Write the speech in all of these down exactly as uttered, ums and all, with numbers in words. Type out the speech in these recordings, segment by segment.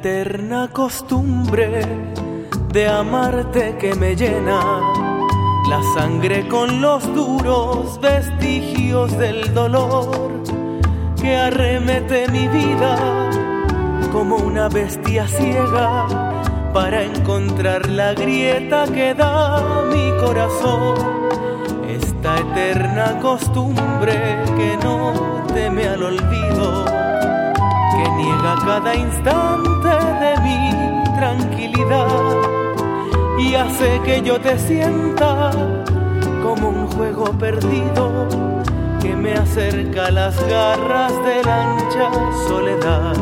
eterna costumbre de amarte que me llena la sangre con los duros vestigios del dolor que arremete mi vida como una bestia ciega para encontrar la grieta que da mi corazón. Esta eterna costumbre que no teme al olvido, que niega cada instante de mi tranquilidad y hace que yo te sienta como un juego perdido que me acerca a las garras de la ancha soledad.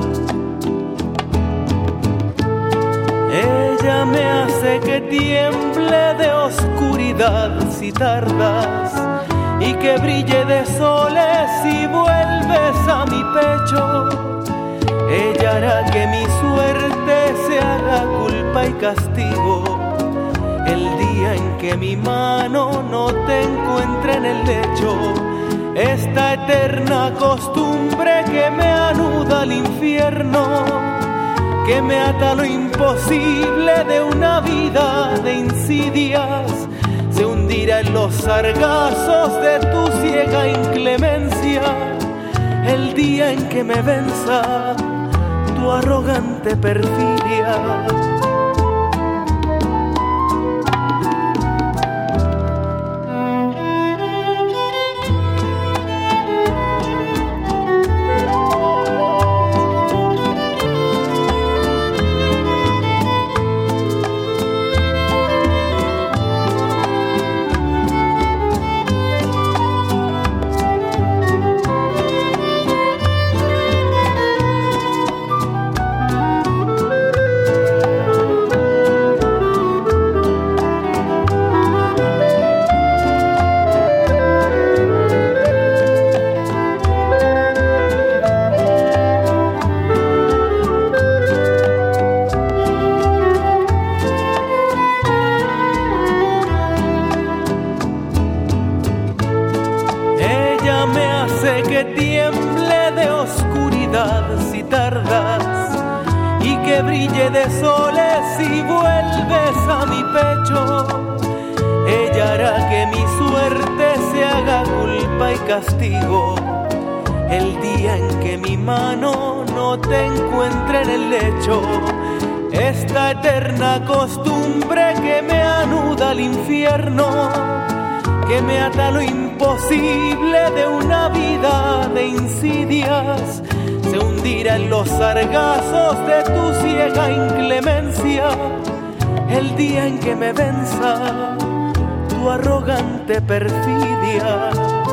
Ella me hace que tiemble de oscuridad si tardas y que brille de soles si vuelves a mi pecho. Ella hará que mi suerte se haga culpa y castigo el día en que mi mano no te encuentre en el lecho. Esta eterna costumbre que me anuda al infierno, que me ata a lo imposible de una vida de insidias, se hundirá en los sargazos de tu ciega inclemencia el día en que me venza tu arrogante perfidia. Que tiemble de oscuridad si tardas y que brille de soles si vuelves a mi pecho. Ella hará que mi suerte se haga culpa y castigo el día en que mi mano no te encuentre en el lecho. Esta eterna costumbre que me anuda al infierno, que me ata a lo imposible de una vida de insidias, se hundirá en los sargazos de tu ciega inclemencia el día en que me venza tu arrogante perfidia.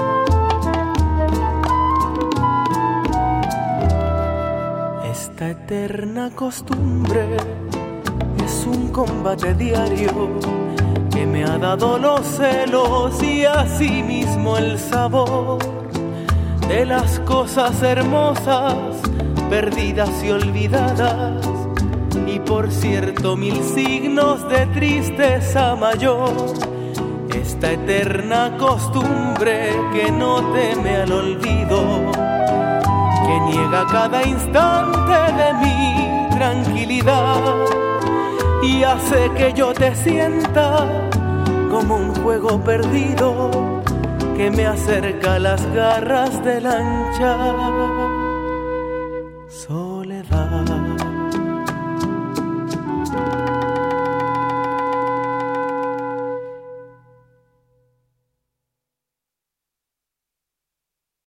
Esta eterna costumbre es un combate diario que me ha dado los celos y asimismo el sabor de las cosas hermosas, perdidas y olvidadas, y por cierto mil signos de tristeza mayor. Esta eterna costumbre que no teme al olvido, que niega cada instante de mi tranquilidad y hace que yo te sienta como un juego perdido que me acerca a las garras de la ancha soledad.